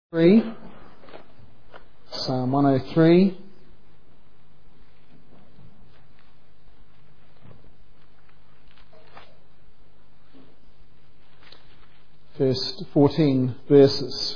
Psalm 103. First 14 verses.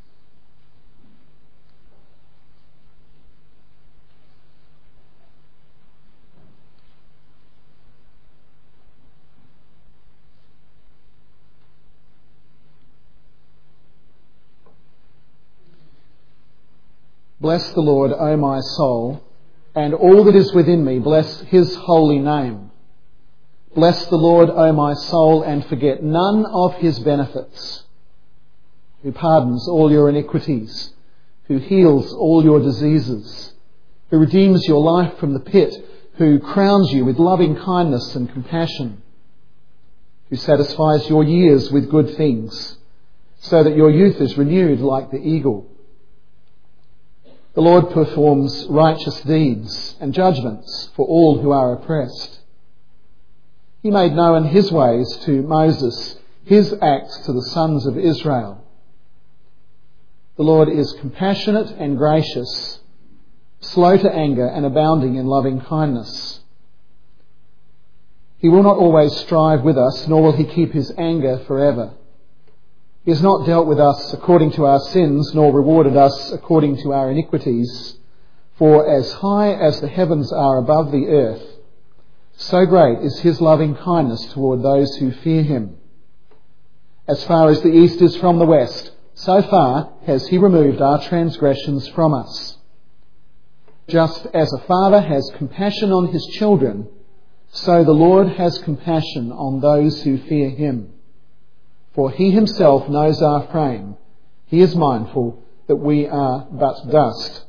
Bless the Lord, O my soul, and all that is within me, bless his holy name. Bless the Lord, O my soul, and forget none of his benefits, who pardons all your iniquities, who heals all your diseases, who redeems your life from the pit, who crowns you with loving kindness and compassion, who satisfies your years with good things, so that your youth is renewed like the eagle. The Lord performs righteous deeds and judgments for all who are oppressed. He made known his ways to Moses, his acts to the sons of Israel. The Lord is compassionate and gracious, slow to anger and abounding in loving kindness. He will not always strive with us, nor will he keep his anger forever. He has not dealt with us according to our sins, nor rewarded us according to our iniquities. For as high as the heavens are above the earth, so great is his loving kindness toward those who fear him. As far as the east is from the west, so far has he removed our transgressions from us. Just as a father has compassion on his children, so the Lord has compassion on those who fear him. For he himself knows our frame. He is mindful that we are but dust.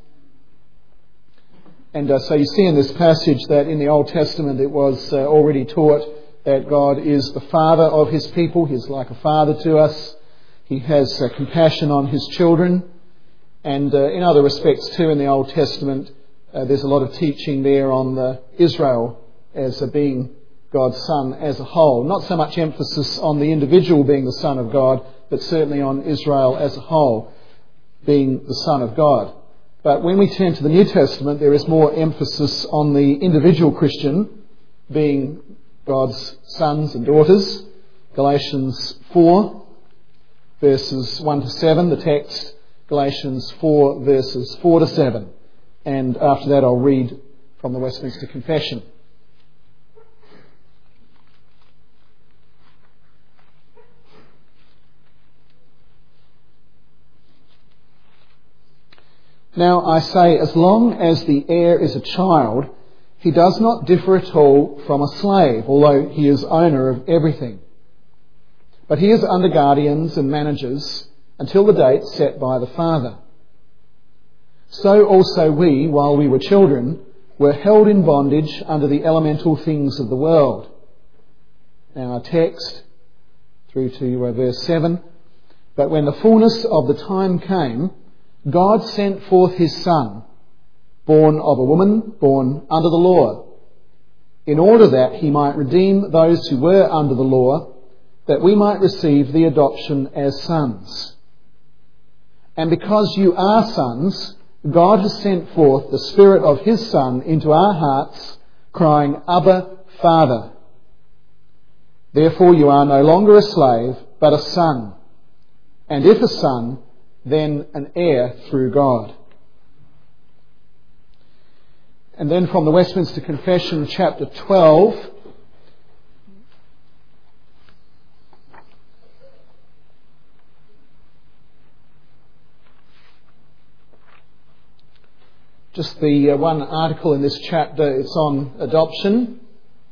And so you see in this passage that in the Old Testament it was already taught that God is the father of his people. He's like a father to us. He has compassion on his children. And in other respects too in the Old Testament, there's a lot of teaching there on Israel as being God's son as a whole. Not so much emphasis on the individual being the son of God, but certainly on Israel as a whole being the son of God. But when we turn to the New Testament, there is more emphasis on the individual Christian being God's sons and daughters. Galatians 4, verses 1 to 7, the text. Galatians 4, verses 4 to 7. And after that I'll read from the Westminster Confession. Now I say, as long as the heir is a child, he does not differ at all from a slave, although he is owner of everything. But he is under guardians and managers until the date set by the father. So also we, while we were children, were held in bondage under the elemental things of the world. Now our text, through to verse 7. But when the fullness of the time came, God sent forth his Son, born of a woman, born under the law, in order that he might redeem those who were under the law, that we might receive the adoption as sons. And because you are sons, God has sent forth the Spirit of his Son into our hearts, crying, Abba, Father. Therefore you are no longer a slave, but a son. And if a son, then an heir through God. And then from the Westminster Confession, chapter 12, just the one article in this chapter, it's on adoption.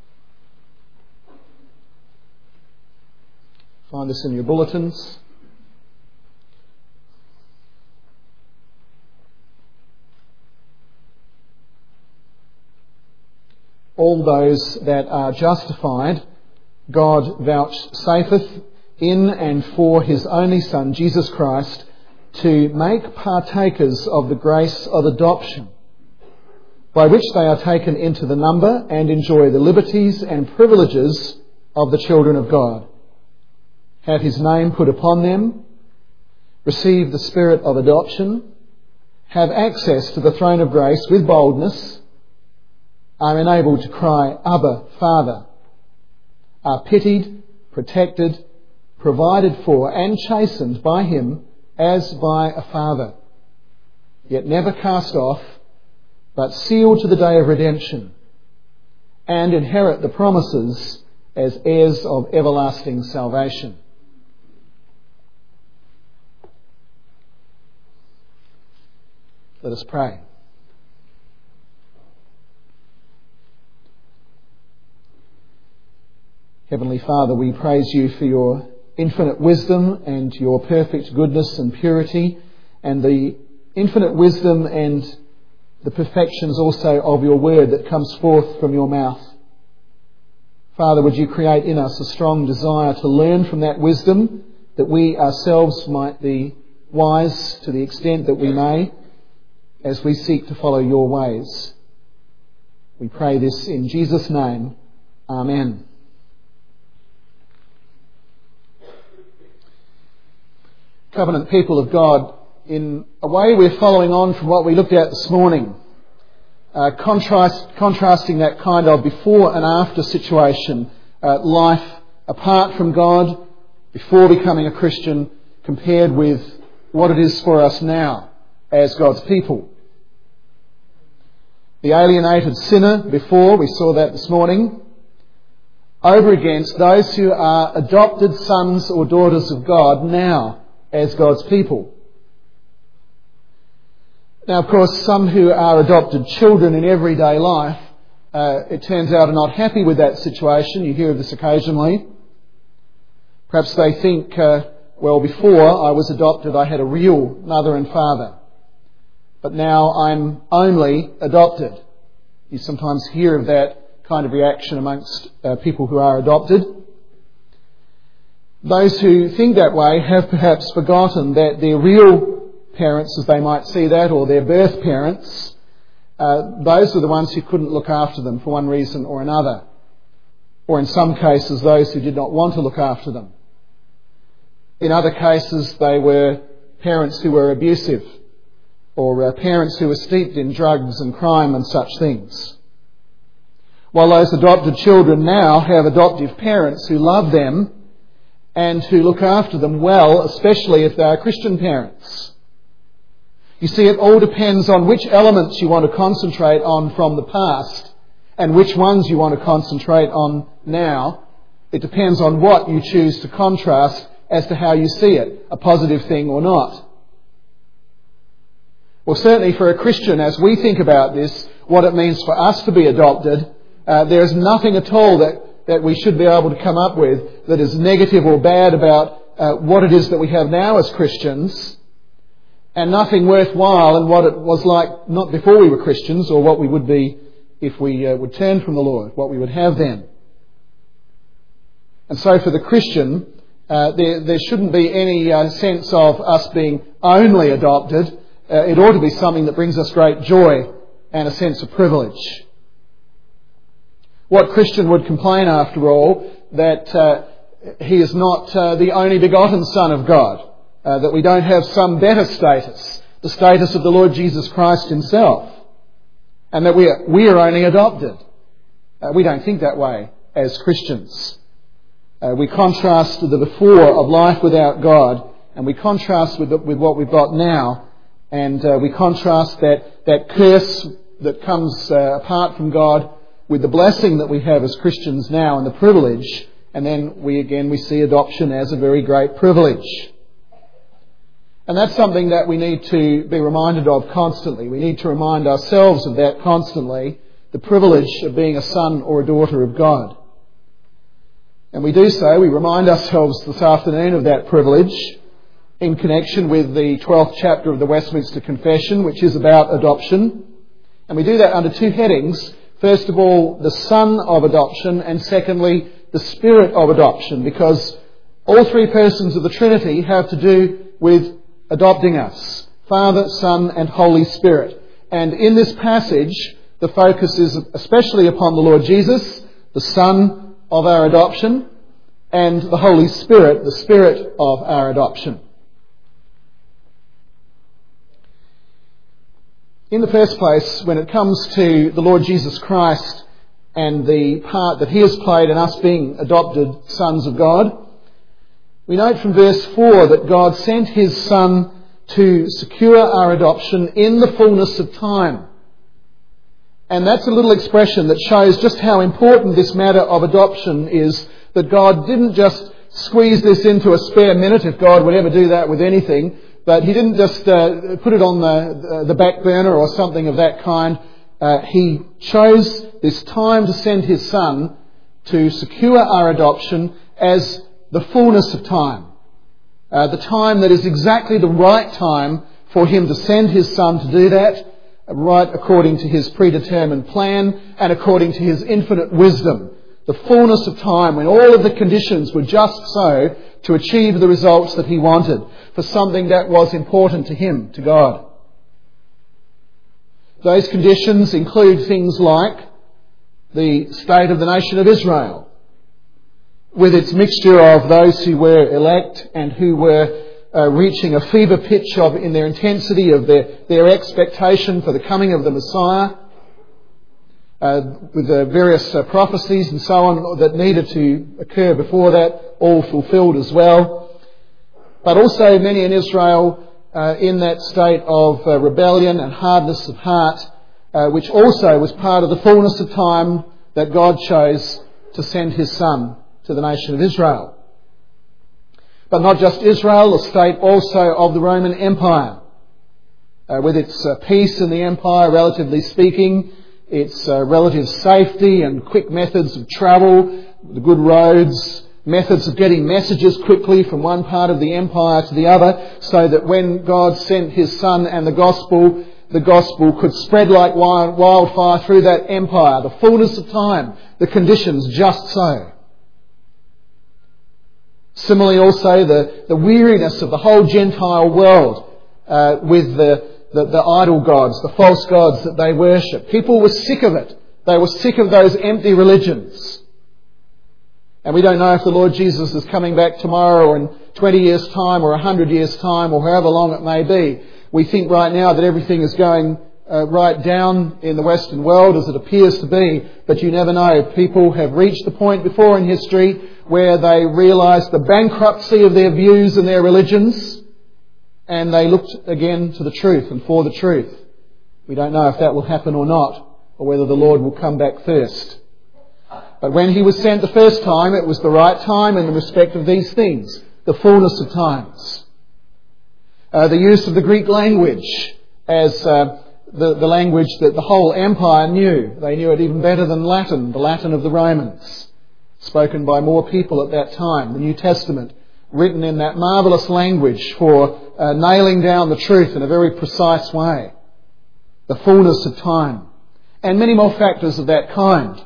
Find this in your bulletins. All those that are justified, God vouchsafeth in and for his only Son, Jesus Christ, to make partakers of the grace of adoption, by which they are taken into the number and enjoy the liberties and privileges of the children of God. Have his name put upon them, receive the Spirit of adoption, have access to the throne of grace with boldness, are enabled to cry, Abba, Father, are pitied, protected, provided for and chastened by Him as by a father, yet never cast off, but sealed to the day of redemption, and inherit the promises as heirs of everlasting salvation. Let us pray. Heavenly Father, we praise you for your infinite wisdom and your perfect goodness and purity, and the infinite wisdom and the perfections also of your word that comes forth from your mouth. Father, would you create in us a strong desire to learn from that wisdom, that we ourselves might be wise to the extent that we may, as we seek to follow your ways. We pray this in Jesus' name. Amen. Covenant people of God, in a way we're following on from what we looked at this morning, contrasting that kind of before and after situation, life apart from God before becoming a Christian, compared with what it is for us now as God's people. The alienated sinner before, we saw that this morning, over against those who are adopted sons or daughters of God now as God's people. Now, of course, some who are adopted children in everyday life, it turns out, are not happy with that situation. You hear of this occasionally. Perhaps they think, well, before I was adopted, I had a real mother and father, but now I'm only adopted. You sometimes hear of that kind of reaction amongst people who are adopted. Those who think that way have perhaps forgotten that their real parents, as they might see that, or their birth parents, those are the ones who couldn't look after them for one reason or another. Or in some cases, those who did not want to look after them. In other cases, they were parents who were abusive, or parents who were steeped in drugs and crime and such things. While those adopted children now have adoptive parents who love them and who look after them well, especially if they are Christian parents. You see, it all depends on which elements you want to concentrate on from the past and which ones you want to concentrate on now. It depends on what you choose to contrast as to how you see it, a positive thing or not. Well, certainly for a Christian, as we think about this, what it means for us to be adopted, there is nothing at all that we should be able to come up with that is negative or bad about what it is that we have now as Christians, and nothing worthwhile in what it was like not before we were Christians, or what we would be if we would turn from the Lord, what we would have then. And so for the Christian, there shouldn't be any sense of us being only adopted. It ought to be something that brings us great joy and a sense of privilege. What Christian would complain, after all, that he is not the only begotten Son of God, that we don't have some better status, the status of the Lord Jesus Christ himself, and that we are only adopted. We don't think that way as Christians. We contrast the before of life without God, and we contrast with what we've got now, and we contrast that curse that comes apart from God with the blessing that we have as Christians now and the privilege, and then we see adoption as a very great privilege. And that's something that we need to be reminded of constantly. We need to remind ourselves of that constantly, the privilege of being a son or a daughter of God. And we do so, we remind ourselves this afternoon of that privilege in connection with the 12th chapter of the Westminster Confession, which is about adoption. And we do that under two headings. First of all, the Son of adoption, and secondly, the Spirit of adoption, because all three persons of the Trinity have to do with adopting us: Father, Son and Holy Spirit. And in this passage, the focus is especially upon the Lord Jesus, the Son of our adoption, and the Holy Spirit, the Spirit of our adoption. In the first place, when it comes to the Lord Jesus Christ and the part that he has played in us being adopted sons of God, we note from verse 4 that God sent his Son to secure our adoption in the fullness of time. And that's a little expression that shows just how important this matter of adoption is, that God didn't just squeeze this into a spare minute, if God would ever do that with anything, but he didn't just put it on the back burner or something of that kind. He chose this time to send his Son to secure our adoption as the fullness of time. The time that is exactly the right time for him to send his Son to do that, right according to his predetermined plan and according to his infinite wisdom. The fullness of time when all of the conditions were just so to achieve the results that he wanted for something that was important to him, to God. Those conditions include things like the state of the nation of Israel, with its mixture of those who were elect and who were reaching a fever pitch in their intensity of their expectation for the coming of the Messiah, with the various prophecies and so on that needed to occur before that, all fulfilled as well. But also many in Israel in that state of rebellion and hardness of heart, which also was part of the fullness of time that God chose to send his Son to the nation of Israel. But not just Israel, the state also of the Roman Empire, with its peace in the empire, relatively speaking, its relative safety and quick methods of travel, the good roads, methods of getting messages quickly from one part of the empire to the other, so that when God sent his Son and the gospel could spread like wildfire through that empire. The fullness of time, the conditions just so. Similarly also the weariness of the whole Gentile world with the idol gods, the false gods that they worship. People were sick of it. They were sick of those empty religions. And we don't know if the Lord Jesus is coming back tomorrow or in 20 years' time or 100 years' time or however long it may be. We think right now that everything is going right down in the Western world as it appears to be, but you never know. People have reached the point before in history where they realised the bankruptcy of their views and their religions, and they looked again to the truth and for the truth. We don't know if that will happen or not, or whether the Lord will come back first. But when he was sent the first time, it was the right time in the respect of these things, the fullness of times. The use of the Greek language as the language that the whole empire knew. They knew it even better than Latin, the Latin of the Romans, spoken by more people at that time. The New Testament, written in that marvellous language for nailing down the truth in a very precise way. The fullness of time. And many more factors of that kind.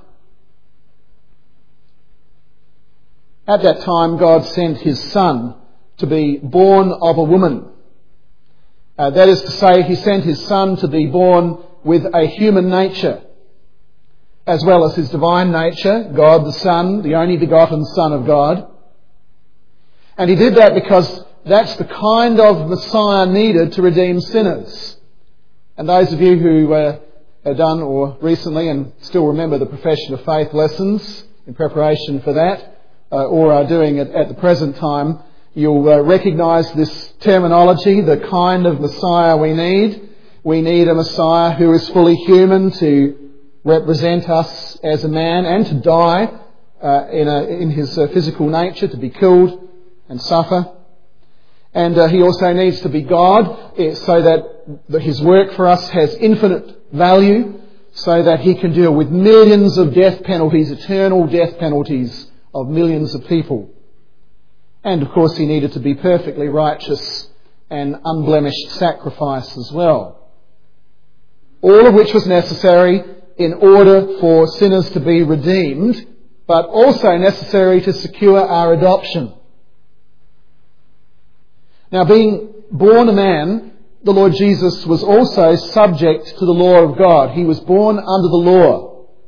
At that time, God sent his Son to be born of a woman. That is to say, he sent his Son to be born with a human nature, as well as his divine nature, God the Son, the only begotten Son of God. And he did that because that's the kind of Messiah needed to redeem sinners. And those of you who have done or recently and still remember the Profession of Faith lessons in preparation for that, or are doing it at the present time, you'll recognise this terminology, the kind of Messiah we need. We need a Messiah who is fully human to represent us as a man and to die in his physical nature, to be killed and suffer. And he also needs to be God so that his work for us has infinite value, so that he can deal with millions of death penalties, eternal death penalties of millions of people. And of course he needed to be perfectly righteous and unblemished sacrifice as well. All of which was necessary in order for sinners to be redeemed, but also necessary to secure our adoption. Now, being born a man, the Lord Jesus was also subject to the law of God. He was born under the law.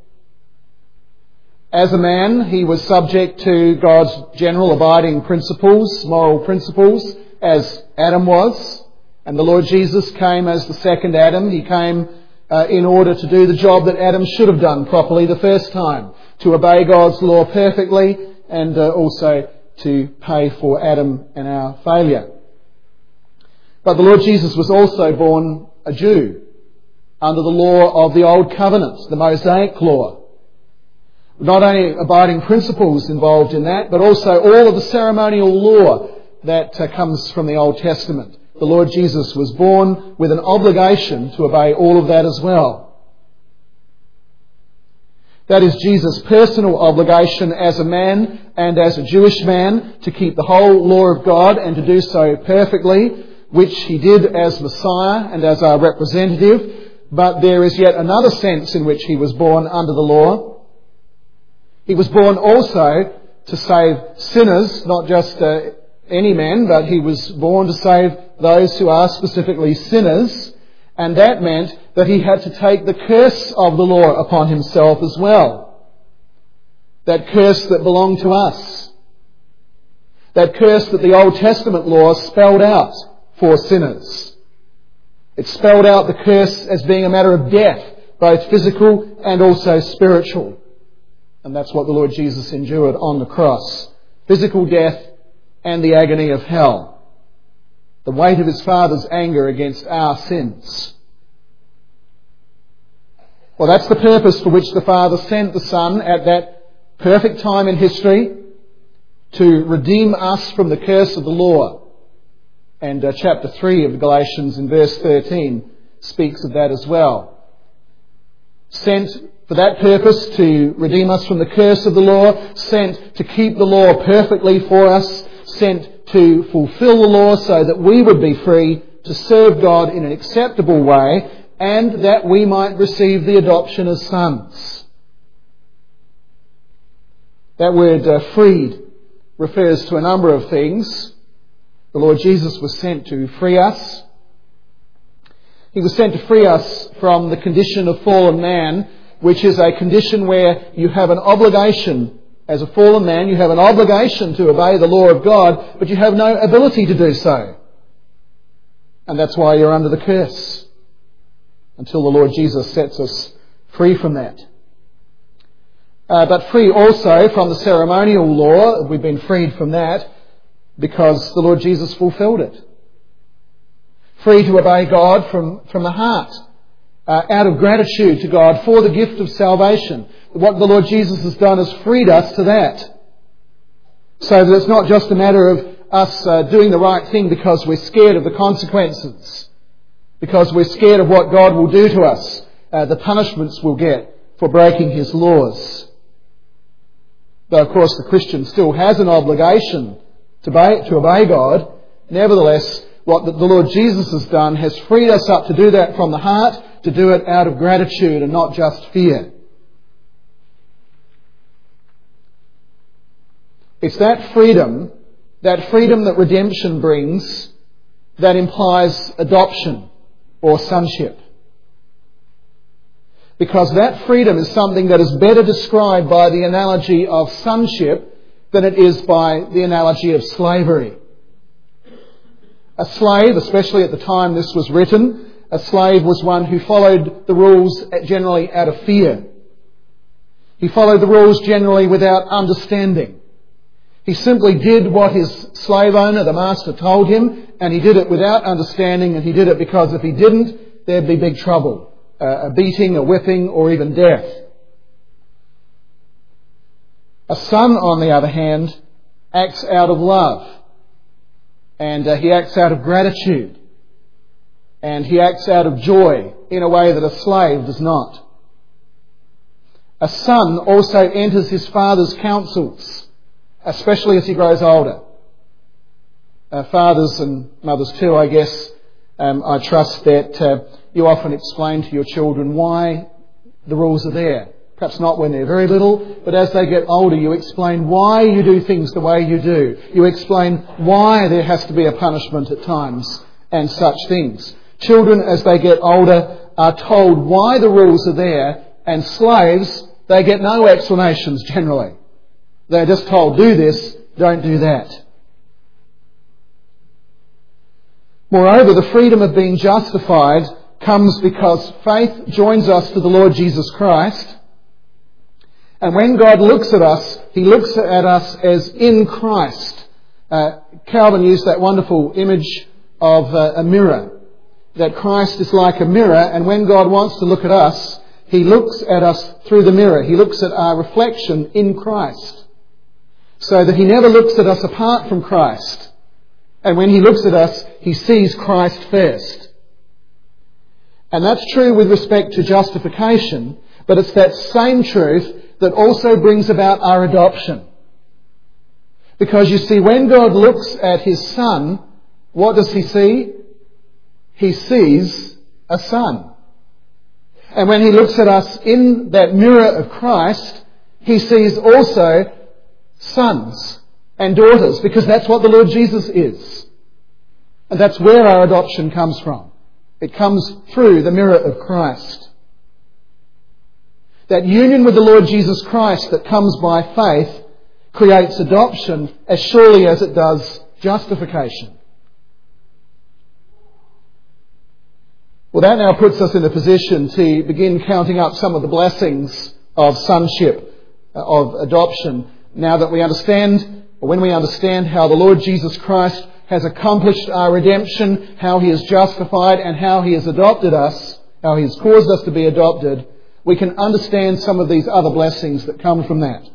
As a man, he was subject to God's general abiding principles, moral principles, as Adam was, And the Lord Jesus came as the second Adam. He came in order to do the job that Adam should have done properly the first time, to obey God's law perfectly and also to pay for Adam and our failure. But the Lord Jesus was also born a Jew under the law of the Old Covenant, the Mosaic law. Not only abiding principles involved in that, but also all of the ceremonial law that comes from the Old Testament. The Lord Jesus was born with an obligation to obey all of that as well. That is Jesus' personal obligation as a man and as a Jewish man to keep the whole law of God and to do so perfectly, which he did as Messiah and as our representative. But there is yet another sense in which he was born under the law. He was born also to save sinners, not just any man, but he was born to save those who are specifically sinners. And that meant that he had to take the curse of the law upon himself as well. That curse that belonged to us. That curse that the Old Testament law spelled out for sinners. It spelled out the curse as being a matter of death, both physical and also spiritual. And that's what the Lord Jesus endured on the cross. Physical death and the agony of hell. The weight of his Father's anger against our sins. Well, that's the purpose for which the Father sent the Son at that perfect time in history, to redeem us from the curse of the law. And chapter 3 of Galatians in verse 13 speaks of that as well. Sent for that purpose, to redeem us from the curse of the law, sent to keep the law perfectly for us, sent to fulfill the law so that we would be free to serve God in an acceptable way and that we might receive the adoption as sons. That word freed refers to a number of things. The Lord Jesus was sent to free us. He was sent to free us from the condition of fallen man, which is a condition where you have an obligation. As a fallen man, you have an obligation to obey the law of God, but you have no ability to do so. And that's why you're under the curse, until the Lord Jesus sets us free from that. But free also from the ceremonial law. We've been freed from that because the Lord Jesus fulfilled it. Free to obey God from the heart, out of gratitude to God for the gift of salvation. What the Lord Jesus has done is freed us to that. So that it's not just a matter of us doing the right thing because we're scared of the consequences, because we're scared of what God will do to us, the punishments we'll get for breaking his laws. Though, of course, the Christian still has an obligation to obey God, nevertheless, what the Lord Jesus has done has freed us up to do that from the heart, to do it out of gratitude and not just fear. It's that freedom that redemption brings, that implies adoption or sonship. Because that freedom is something that is better described by the analogy of sonship than it is by the analogy of slavery. A slave, especially at the time this was written, a slave was one who followed the rules generally out of fear. He followed the rules generally without understanding. He simply did what his slave owner, the master, told him, and he did it without understanding, and he did it because if he didn't, there'd be big trouble. A beating, a whipping, or even death. A son, on the other hand, acts out of love. And he acts out of gratitude. And he acts out of joy in a way that a slave does not. A son also enters his father's counsels, especially as he grows older. Fathers and mothers too, I guess. I trust that you often explain to your children why the rules are there. Perhaps not when they're very little, but as they get older, you explain why you do things the way you do. You explain why there has to be a punishment at times and such things. Children, as they get older, are told why the rules are there, and slaves, they get no explanations generally. They're just told, do this, don't do that. Moreover, the freedom of being justified comes because faith joins us to the Lord Jesus Christ. And when God looks at us, He looks at us as in Christ. Calvin used that wonderful image of a mirror, that Christ is like a mirror, and when God wants to look at us, He looks at us through the mirror. He looks at our reflection in Christ, so that He never looks at us apart from Christ. And when He looks at us, He sees Christ first. And that's true with respect to justification, but it's that same truth that also brings about our adoption. Because you see, when God looks at His Son, what does He see? He sees a son. And when He looks at us in that mirror of Christ, He sees also sons and daughters, because that's what the Lord Jesus is. And that's where our adoption comes from. It comes through the mirror of Christ. That union with the Lord Jesus Christ that comes by faith creates adoption as surely as it does justification. Well, that now puts us in a position to begin counting up some of the blessings of sonship, of adoption, now that we understand, or when we understand how the Lord Jesus Christ has accomplished our redemption, how He has justified and how He has adopted us, how He has caused us to be adopted, we can understand some of these other blessings that come from that.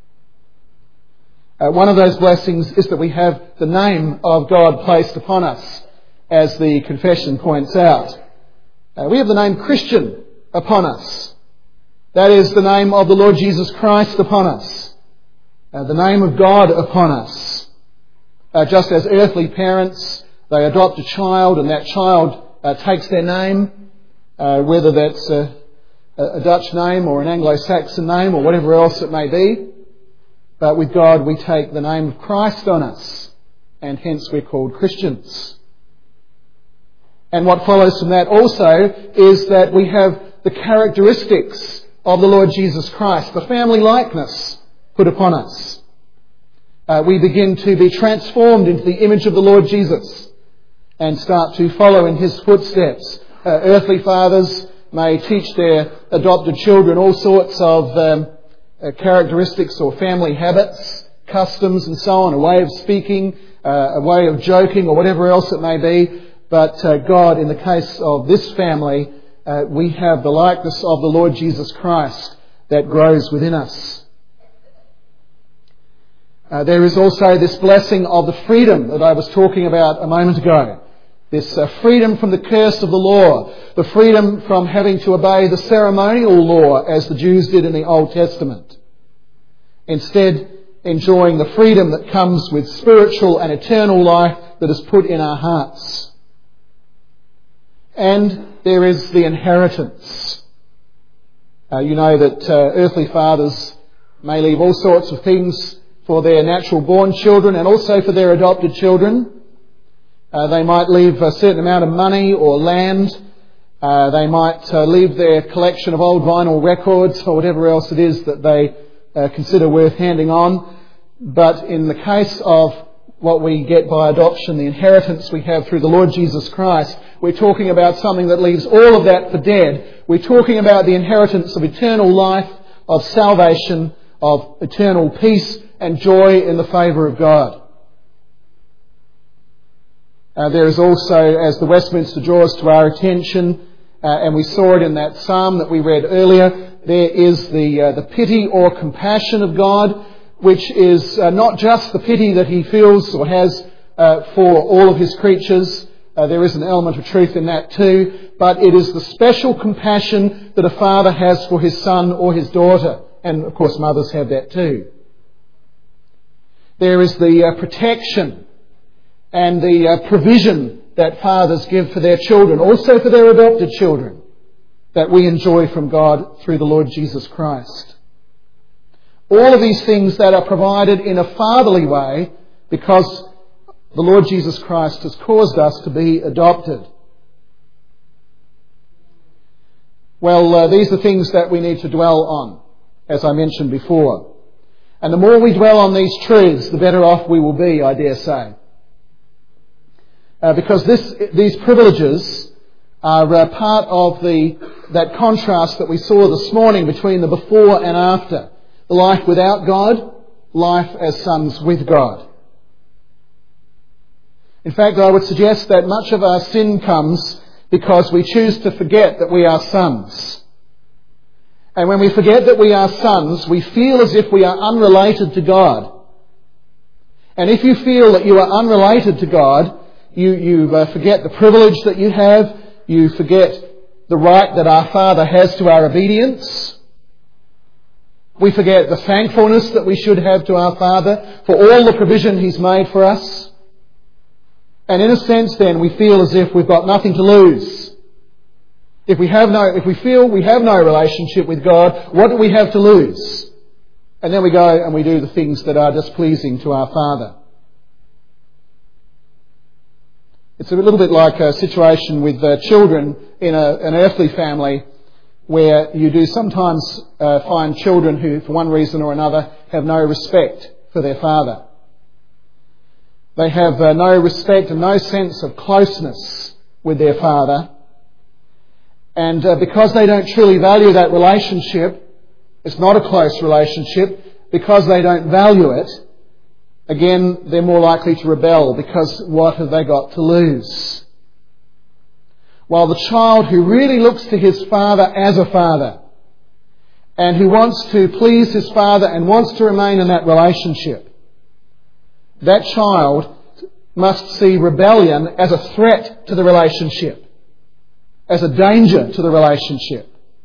One of those blessings is that we have the name of God placed upon us, as the confession points out. We have the name Christian upon us. That is the name of the Lord Jesus Christ upon us. The name of God upon us. Just as earthly parents, they adopt a child and that child takes their name, whether that's a Dutch name or an Anglo-Saxon name or whatever else it may be. But with God we take the name of Christ on us, and hence we're called Christians. And what follows from that also is that we have the characteristics of the Lord Jesus Christ, the family likeness put upon us. We begin to be transformed into the image of the Lord Jesus and start to follow in His footsteps. Earthly fathers may teach their adopted children all sorts of characteristics or family habits, customs and so on, a way of speaking, a way of joking or whatever else it may be. But God, in the case of this family, we have the likeness of the Lord Jesus Christ that grows within us. There is also this blessing of the freedom that I was talking about a moment ago. This freedom from the curse of the law, the freedom from having to obey the ceremonial law as the Jews did in the Old Testament. Instead, enjoying the freedom that comes with spiritual and eternal life that is put in our hearts. And there is the inheritance. You know that earthly fathers may leave all sorts of things for their natural born children and also for their adopted children. They might leave a certain amount of money or land. They might leave their collection of old vinyl records or whatever else it is that they consider worth handing on. But in the case of what we get by adoption, the inheritance we have through the Lord Jesus Christ, we're talking about something that leaves all of that for dead. We're talking about the inheritance of eternal life, of salvation, of eternal peace and joy in the favour of God. There is also, as the Westminster draws to our attention, and we saw it in that psalm that we read earlier, there is the pity or compassion of God, which is not just the pity that He feels or has for all of His creatures. There is an element of truth in that too, but it is the special compassion that a father has for his son or his daughter, and of course mothers have that too. There is the protection and the provision that fathers give for their children, also for their adopted children, that we enjoy from God through the Lord Jesus Christ. All of these things that are provided in a fatherly way because the Lord Jesus Christ has caused us to be adopted. Well, these are things that we need to dwell on, as I mentioned before. And the more we dwell on these truths, the better off we will be, I dare say. because these privileges are part of that contrast that we saw this morning between the before and after. The life without God, life as sons with God. In fact, I would suggest that much of our sin comes because we choose to forget that we are sons. And when we forget that we are sons, we feel as if we are unrelated to God. And if you feel that you are unrelated to God, you forget the privilege that you have, you forget the right that our Father has to our obedience. We forget the thankfulness that we should have to our Father for all the provision He's made for us. And in a sense then, we feel as if we've got nothing to lose. If we feel we have no relationship with God, what do we have to lose? And then we go and we do the things that are displeasing to our Father. It's a little bit like a situation with children in an earthly family, where you do sometimes find children who, for one reason or another, have no respect for their father. They have no respect and no sense of closeness with their father. And because they don't truly value that relationship, it's not a close relationship, because they don't value it, again, they're more likely to rebel, because what have they got to lose? While the child who really looks to his father as a father, and who wants to please his father and wants to remain in that relationship, that child must see rebellion as a threat to the relationship, as a danger to the relationship.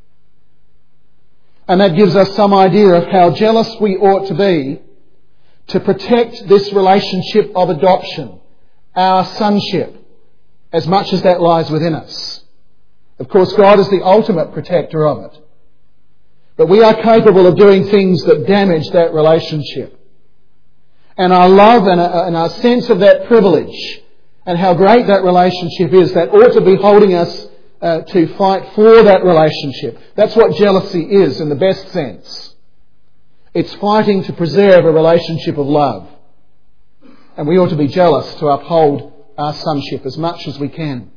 And that gives us some idea of how jealous we ought to be to protect this relationship of adoption, our sonship, as much as that lies within us. Of course, God is the ultimate protector of it. But we are capable of doing things that damage that relationship. And our love and our sense of that privilege and how great that relationship is, that ought to be holding us to fight for that relationship. That's what jealousy is in the best sense. It's fighting to preserve a relationship of love. And we ought to be jealous to uphold our sonship as much as we can.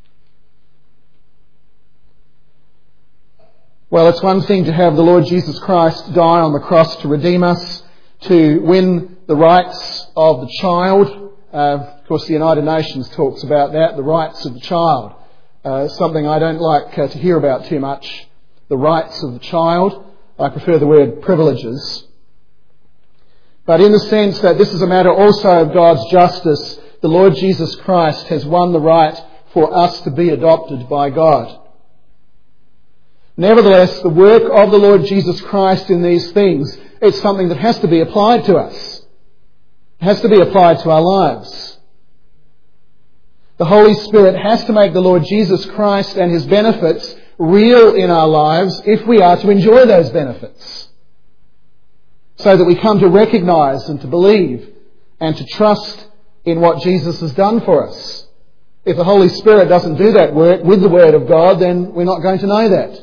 Well, it's one thing to have the Lord Jesus Christ die on the cross to redeem us, to win the rights of the child. Of course, the United Nations talks about that, the rights of the child. Something I don't like to hear about too much, the rights of the child. I prefer the word privileges. But in the sense that this is a matter also of God's justice, the Lord Jesus Christ has won the right for us to be adopted by God. Nevertheless, the work of the Lord Jesus Christ in these things, it's something that has to be applied to us. It has to be applied to our lives. The Holy Spirit has to make the Lord Jesus Christ and His benefits real in our lives if we are to enjoy those benefits. So that we come to recognise and to believe and to trust in what Jesus has done for us. If the Holy Spirit doesn't do that work with the Word of God, then we're not going to know that.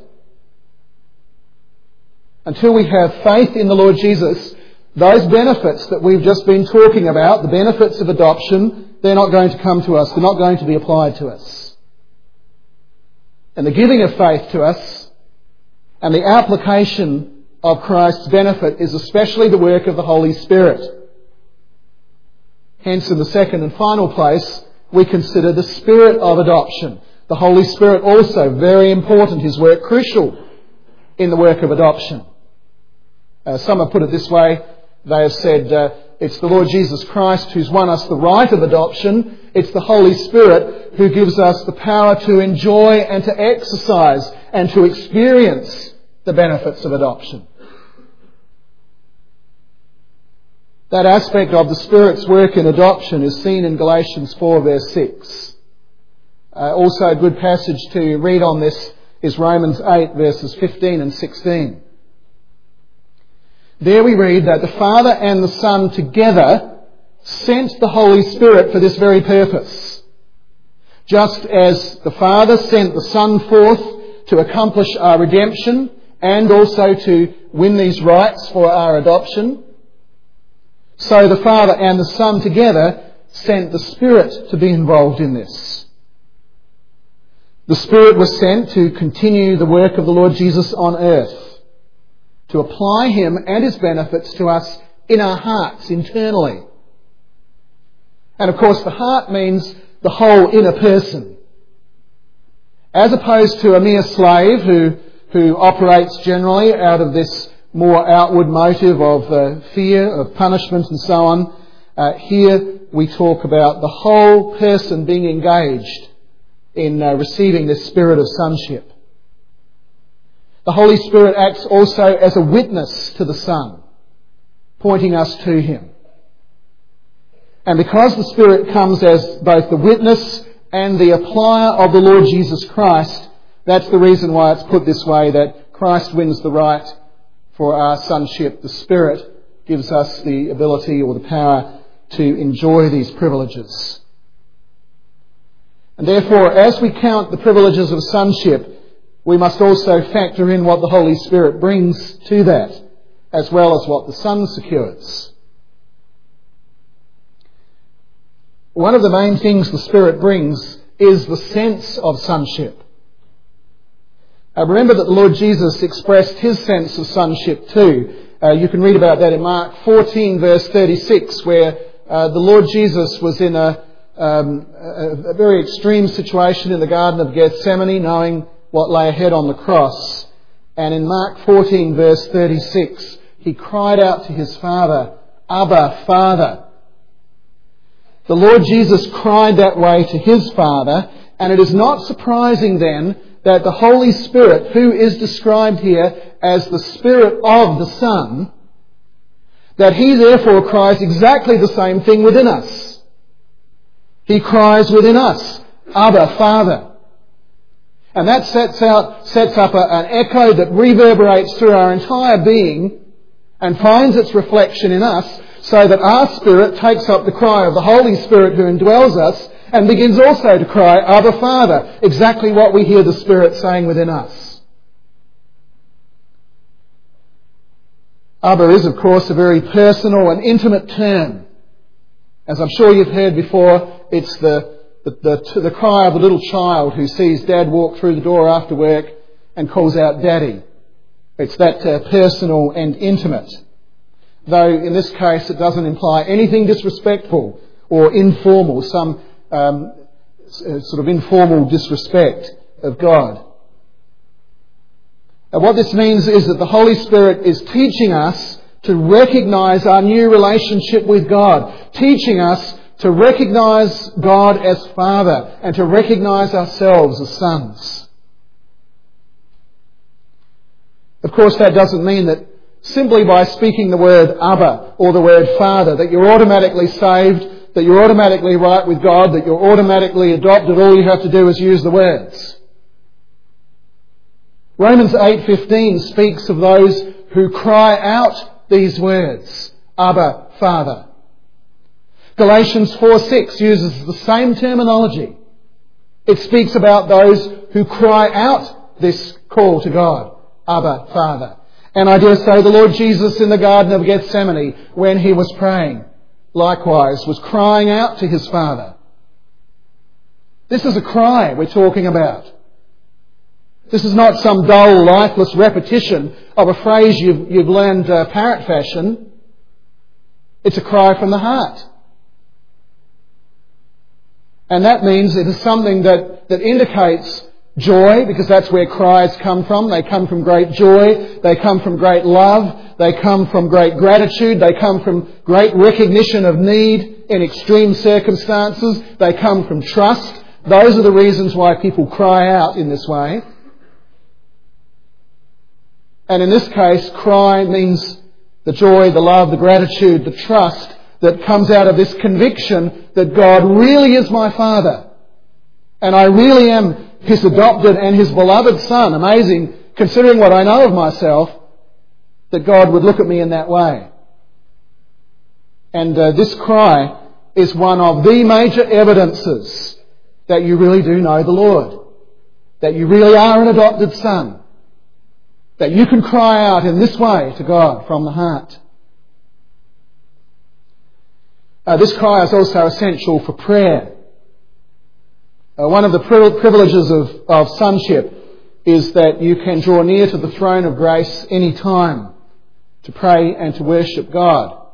Until we have faith in the Lord Jesus, those benefits that we've just been talking about, the benefits of adoption, they're not going to come to us. They're not going to be applied to us. And the giving of faith to us and the application of Christ's benefit is especially the work of the Holy Spirit. Hence, in the second and final place, we consider the Spirit of adoption. The Holy Spirit also, very important, His work crucial in the work of adoption. Some have put it this way. They have said it's the Lord Jesus Christ who's won us the right of adoption. It's the Holy Spirit who gives us the power to enjoy and to exercise and to experience the benefits of adoption. That aspect of the Spirit's work in adoption is seen in Galatians 4 verse 6. Also a good passage to read on this is Romans 8 verses 15 and 16. There we read that the Father and the Son together sent the Holy Spirit for this very purpose. Just as the Father sent the Son forth to accomplish our redemption and also to win these rights for our adoption, so the Father and the Son together sent the Spirit to be involved in this. The Spirit was sent to continue the work of the Lord Jesus on earth, to apply Him and His benefits to us in our hearts internally. And of course the heart means the whole inner person. As opposed to a mere slave who operates generally out of this more outward motive of fear, of punishment and so on, here we talk about the whole person being engaged in receiving this spirit of sonship. The Holy Spirit acts also as a witness to the Son, pointing us to Him. And because the Spirit comes as both the witness and the applier of the Lord Jesus Christ, that's the reason why it's put this way, that Christ wins the right for our sonship. The Spirit gives us the ability or the power to enjoy these privileges. And therefore, as we count the privileges of sonship, we must also factor in what the Holy Spirit brings to that, as well as what the Son secures. One of the main things the Spirit brings is the sense of sonship. Remember that the Lord Jesus expressed His sense of sonship too. You can read about that in Mark 14 verse 36, where the Lord Jesus was in a very extreme situation in the Garden of Gethsemane, knowing what lay ahead on the cross. And in Mark 14 verse 36, He cried out to His Father, "Abba, Father." The Lord Jesus cried that way to His Father, and it is not surprising then that the Holy Spirit, who is described here as the Spirit of the Son, that He therefore cries exactly the same thing within us. He cries within us, "Abba, Father." And that sets up an echo that reverberates through our entire being and finds its reflection in us, so that our spirit takes up the cry of the Holy Spirit who indwells us and begins also to cry, "Abba, Father," exactly what we hear the Spirit saying within us. Abba is, of course, a very personal and intimate term. As I'm sure you've heard before, it's the cry of a little child who sees Dad walk through the door after work and calls out, "Daddy." It's that personal and intimate. Though in this case it doesn't imply anything disrespectful or informal, some sort of informal disrespect of God. And what this means is that the Holy Spirit is teaching us to recognise our new relationship with God, teaching us to recognise God as Father and to recognise ourselves as sons. Of course, that doesn't mean that simply by speaking the word Abba or the word Father that you're automatically saved, that you're automatically right with God, that you're automatically adopted. All you have to do is use the words. Romans 8:15 speaks of those who cry out these words, "Abba, Father." Galatians 4:6 uses the same terminology. It speaks about those who cry out this call to God, "Abba, Father." And I dare say the Lord Jesus in the Garden of Gethsemane, when He was praying, likewise was crying out to His Father. This is a cry we're talking about. This is not some dull, lifeless repetition of a phrase you've learned parrot fashion. It's a cry from the heart. And that means it is something that indicates joy, because that's where cries come from. They come from great joy. They come from great love. They come from great gratitude. They come from great recognition of need in extreme circumstances. They come from trust. Those are the reasons why people cry out in this way. And in this case, cry means the joy, the love, the gratitude, the trust that comes out of this conviction that God really is my Father. And I really am His adopted and His beloved Son. Amazing, considering what I know of myself, that God would look at me in that way. And this cry is one of the major evidences that you really do know the Lord. That you really are an adopted son. That you can cry out in this way to God from the heart. This cry is also essential for prayer. One of the privileges of sonship is that you can draw near to the throne of grace any time to pray and to worship God.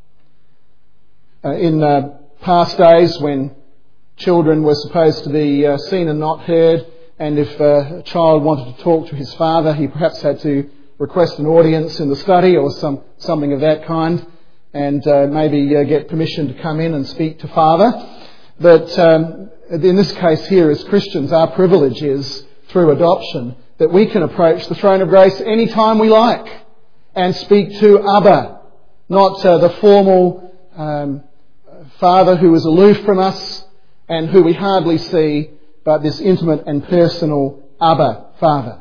In past days, when children were supposed to be seen and not heard, and if a child wanted to talk to his father, he perhaps had to request an audience in the study or something of that kind, and maybe get permission to come in and speak to father. But in this case here, as Christians, our privilege is, through adoption, that we can approach the throne of grace any time we like and speak to Abba, not the formal Father who is aloof from us and who we hardly see, but this intimate and personal Abba Father.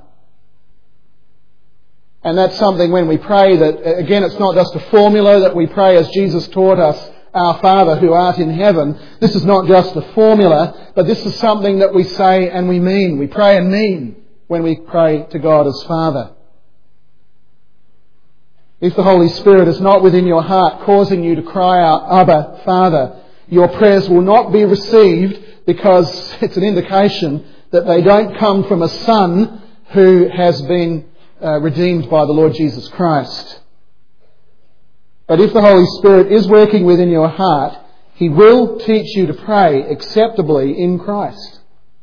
And that's something when we pray that, again, it's not just a formula that we pray as Jesus taught us, our Father who art in heaven. This is not just a formula, but this is something that we say and we mean. We pray and mean when we pray to God as Father. If the Holy Spirit is not within your heart causing you to cry out, Abba, Father, your prayers will not be received, because it's an indication that they don't come from a Son who has been redeemed by the Lord Jesus Christ. But if the Holy Spirit is working within your heart, He will teach you to pray acceptably in Christ.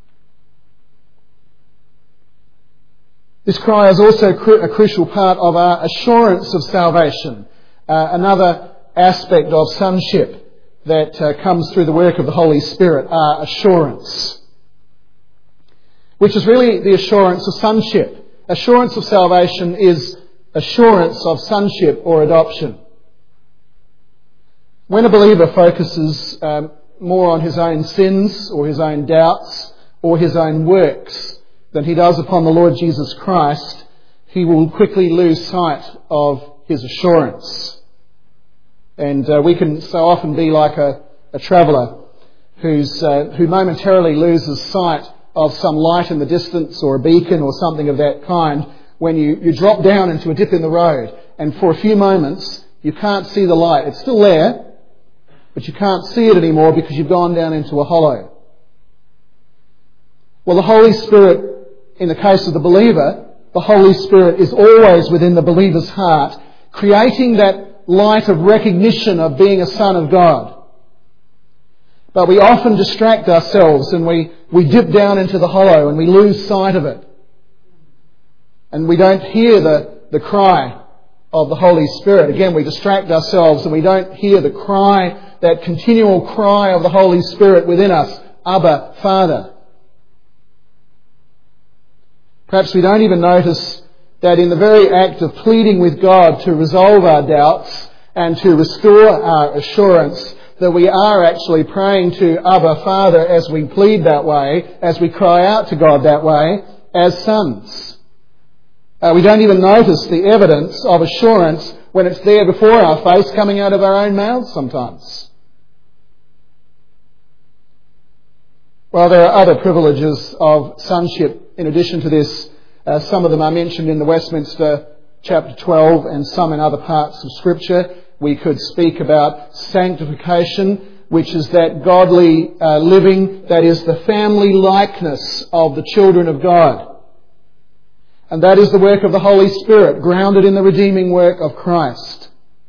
This cry is also a crucial part of our assurance of salvation, another aspect of sonship that comes through the work of the Holy Spirit, our assurance, which is really the assurance of sonship. Assurance of salvation is assurance of sonship or adoption. When a believer focuses more on his own sins or his own doubts or his own works than he does upon the Lord Jesus Christ, he will quickly lose sight of his assurance. And we can so often be like a traveller who momentarily loses sight of some light in the distance or a beacon or something of that kind when you drop down into a dip in the road, and for a few moments you can't see the light. It's still there, but you can't see it anymore because you've gone down into a hollow. Well, the Holy Spirit, in the case of the believer, the Holy Spirit is always within the believer's heart, creating that light of recognition of being a son of God. But we often distract ourselves and we dip down into the hollow and we lose sight of it. And we don't hear the cry of the Holy Spirit. Again, we distract ourselves and we don't hear the cry, that continual cry of the Holy Spirit within us, Abba, Father. Perhaps we don't even notice that in the very act of pleading with God to resolve our doubts and to restore our assurance, that we are actually praying to Abba, Father, as we plead that way, as we cry out to God that way, as sons. We don't even notice the evidence of assurance when it's there before our face, coming out of our own mouths sometimes. Well, there are other privileges of sonship in addition to this. Some of them are mentioned in the Westminster chapter 12 and some in other parts of Scripture. We could speak about sanctification, which is that godly living, that is the family likeness of the children of God. And that is the work of the Holy Spirit, grounded in the redeeming work of Christ.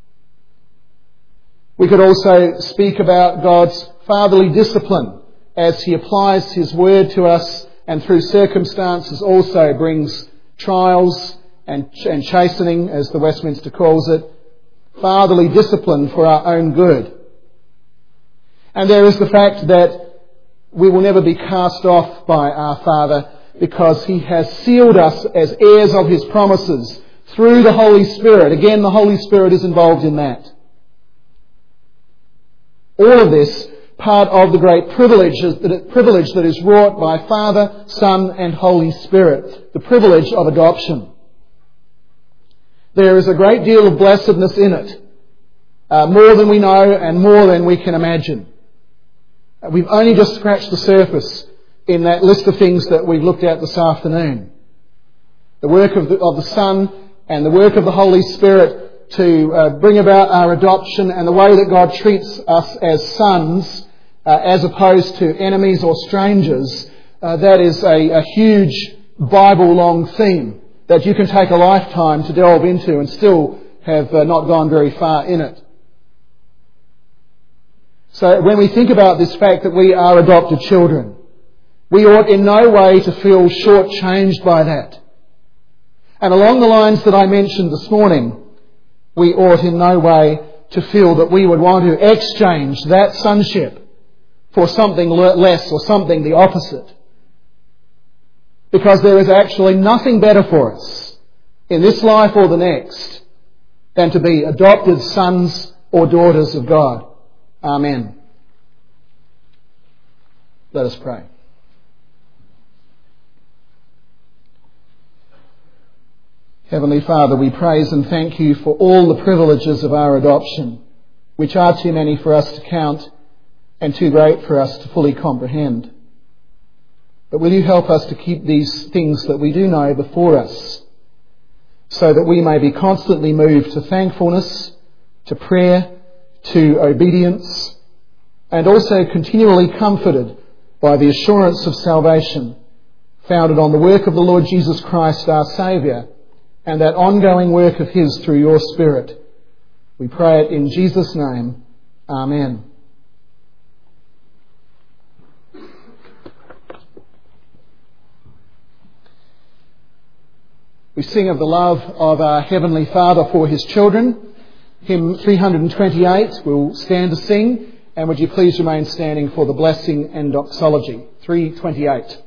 We could also speak about God's fatherly discipline as He applies His word to us and through circumstances also brings trials and chastening, as the Westminster calls it, fatherly discipline for our own good. And there is the fact that we will never be cast off by our Father, because He has sealed us as heirs of His promises through the Holy Spirit. Again, the Holy Spirit is involved in that. All of this part of the great privilege that is wrought by Father, Son and Holy Spirit, the privilege of adoption. There is a great deal of blessedness in it, more than we know and more than we can imagine. We've only just scratched the surface in that list of things that we've looked at this afternoon. The work of the Son and the work of the Holy Spirit to bring about our adoption and the way that God treats us as sons as opposed to enemies or strangers, that is a huge Bible-long theme that you can take a lifetime to delve into and still have not gone very far in it. So when we think about this fact that we are adopted children, we ought in no way to feel shortchanged by that. And along the lines that I mentioned this morning, we ought in no way to feel that we would want to exchange that sonship for something less or something the opposite. Because there is actually nothing better for us in this life or the next than to be adopted sons or daughters of God. Amen. Let us pray. Heavenly Father, we praise and thank you for all the privileges of our adoption, which are too many for us to count and too great for us to fully comprehend. But will you help us to keep these things that we do know before us, so that we may be constantly moved to thankfulness, to prayer, to obedience, and also continually comforted by the assurance of salvation founded on the work of the Lord Jesus Christ, our Saviour, and that ongoing work of His through your Spirit. We pray it in Jesus' name. Amen. We sing of the love of our Heavenly Father for His children. Hymn 328 we'll stand to sing, and would you please remain standing for the blessing and doxology. 328.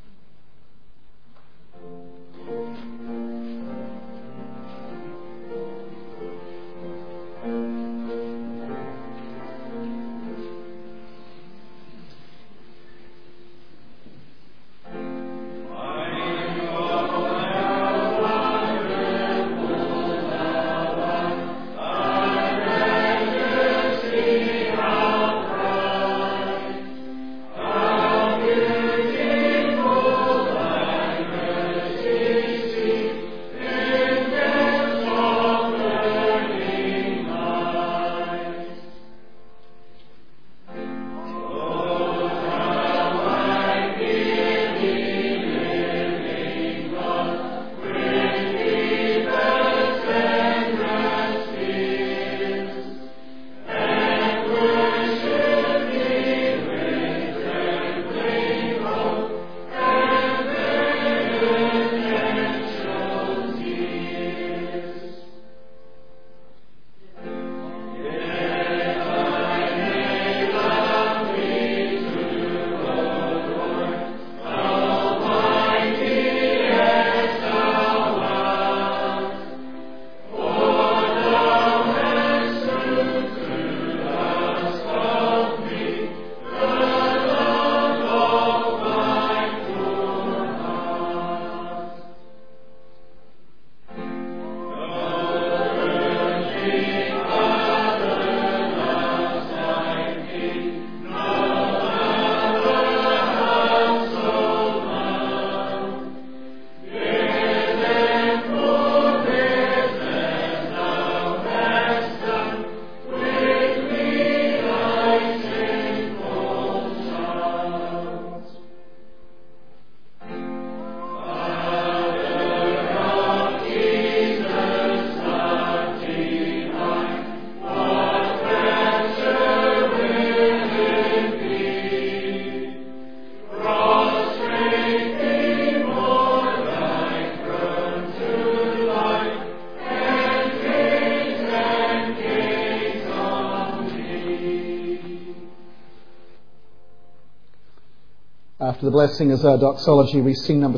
After the blessing is our doxology, we sing number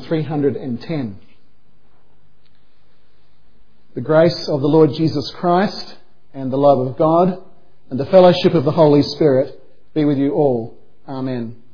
310. The grace of the Lord Jesus Christ and the love of God and the fellowship of the Holy Spirit be with you all. Amen.